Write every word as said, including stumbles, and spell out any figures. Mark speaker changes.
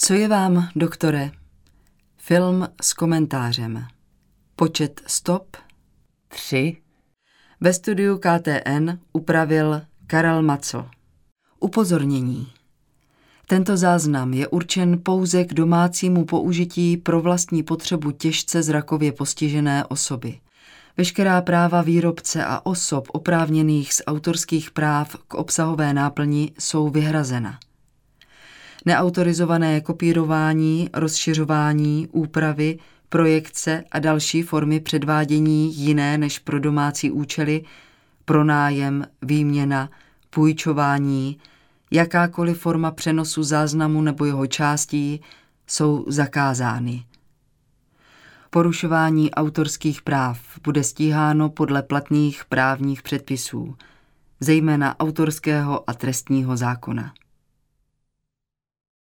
Speaker 1: Co je vám, doktore? Film s komentářem. Počet stop?
Speaker 2: Tři.
Speaker 1: Ve studiu K T N upravil Karel Macl. Upozornění. Tento záznam je určen pouze k domácímu použití pro vlastní potřebu těžce zrakově postižené osoby. Veškerá práva výrobce a osob oprávněných z autorských práv k obsahové náplni jsou vyhrazena. Neautorizované kopírování, rozšiřování, úpravy, projekce a další formy předvádění jiné než pro domácí účely, pronájem, výměna, půjčování, jakákoliv forma přenosu záznamu nebo jeho částí jsou zakázány. Porušování autorských práv bude stíháno podle platných právních předpisů, zejména autorského a trestního zákona.